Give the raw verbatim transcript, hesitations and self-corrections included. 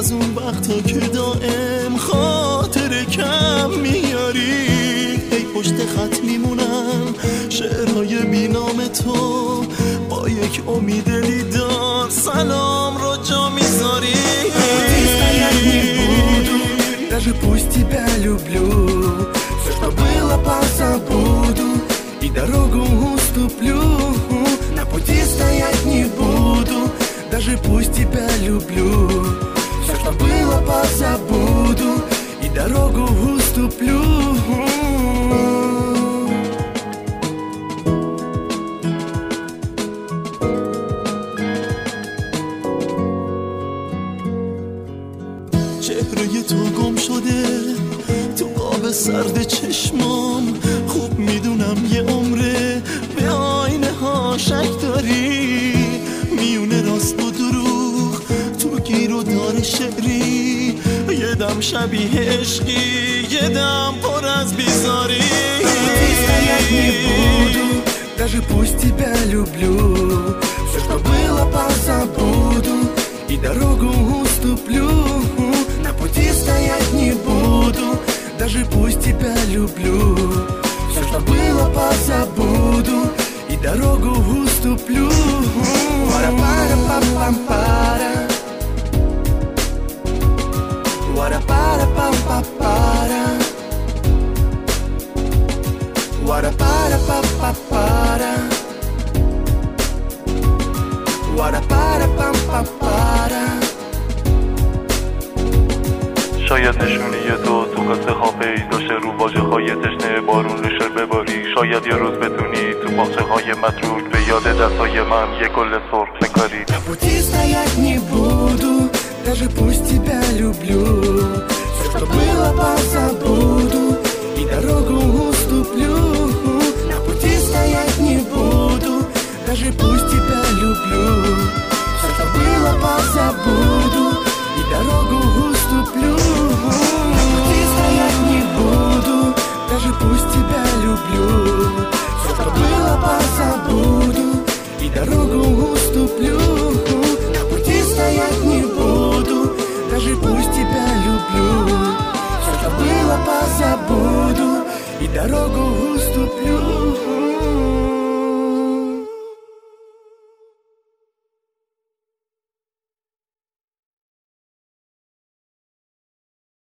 از اون وقتا که دائم خاطر کم میاری. ای پشت خط میمونم شعرهای بینام تو، با یک امید دیدار سلام رو جا میذاری. Даже пусть тебя люблю, все, что было, позабуду, и дорогу уступлю, на пути стоять не буду. Даже пусть тебя люблю, все, что было, позабуду, и дорогу уступлю. چهره تو گم شده تو قاب سرد چشمام، خوب میدونم یه عمره به آینه ها شک داری. میونه راست و دروغ تو گیر و دار شعری، یه دم شبیه عشقی یه دم پر از بیزاری. Даже пусть тебя люблю, все, что было, позабуду, и дорогу уступлю, на пути стоять не буду. Даже пусть тебя люблю, все, что было, позабуду, и дорогу уступлю. Пара-пара-пам-пам-пара, Уара-пара-пам-пам-пара, Уара-пара-пам-пам-пара, Уара-пара-пам-пам-пара. شاید نشونی تو تو کاسه ها پیداشه، رو واژه های تشنه بارون ریشه بباری. شاید یه روز بتونی تو باغچه های متروک به یاد دستای من یه گل سرخ نکاری. На пути стоять не буду, даже пусть тебя люблю, все, что было, позабуду, и дорогу уступлю. На пути стоять не буду, даже пусть тебя люблю, все, что было, позабуду, и дорогу уступлю. На пути стоять не буду, даже пусть тебя люблю, все, что было, позабуду, и дорогу уступлю. На пути стоять не буду, даже пусть тебя люблю, все, что было, позабуду, и дорогу